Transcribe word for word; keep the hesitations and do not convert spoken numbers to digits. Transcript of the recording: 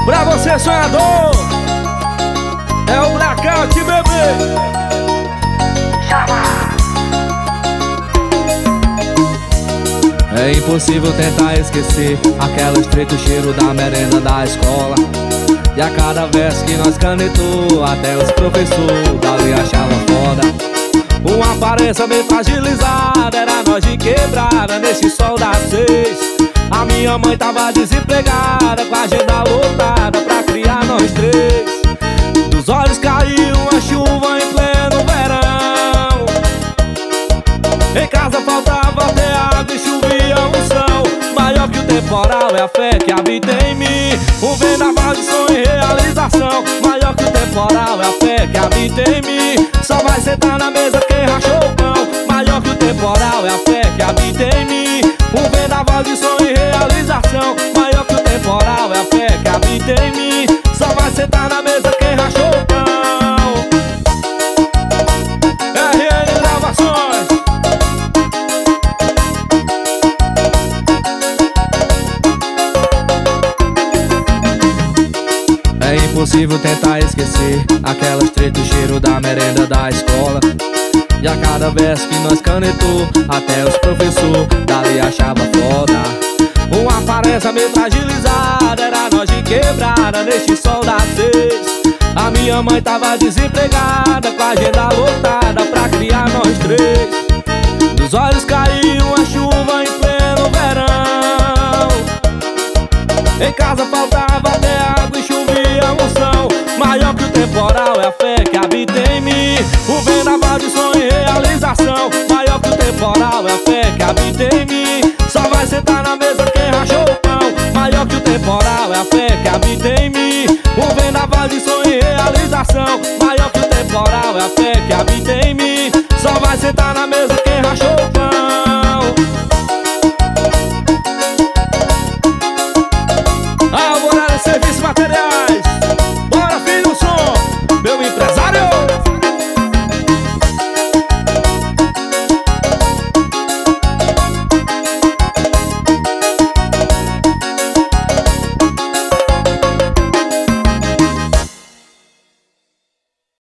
Pra você sonhador, é o blackout, bebê. É impossível tentar esquecer aquela estreita, o cheiro da merenda da escola. E a cada verso que nós canetou, até os professores dali achavam foda. Uma aparência bem fragilizada, era nós de quebrada nesse sol das seis. A minha mãe tava desempregada, com a agenda lotada pra criar nós três. Dos olhos caiu uma chuva em pleno verão. Em casa faltava até água e chovia unção. Maior que o temporal é a fé que habita em mim. Um vendaval de sonho e realização. Maior que o temporal é a fé que habita em mim. Só vai sentar na mesa quem rachou o pão. Maior que o temporal é a fé que habita em mim. Um vendaval de sonho e realização. Maior que o temporal é a fé que habita em mim. Só vai sentar na mesa quem rachou o pão. R N Gravações. É impossível tentar esquecer aquela estreita, o cheiro da merenda da escola. E a cada verso que nós canetou, até os professores dali achavam foda. Uma aparência meio fragilizada, era nós de quebrada neste sol das seis. A minha mãe tava desempregada, com a agenda lotada pra criar nós três. Dos olhos caiu uma chuva em pleno verão. Em casa faltava até água e chovia unção. Maior que o temporal é a fé que habita em mim. O vendaval de sonho e realização. Maior que o temporal é a fé que habita em mim. Só vai sentar na mesa quem rachou o pão. Maior que o temporal é a fé que habita em mim. Um vendaval de sonho e realização. Maior que o temporal é a fé que habita em mim. Só vai sentar na mesa quem rachou o pão. Alvorada Serviço Material.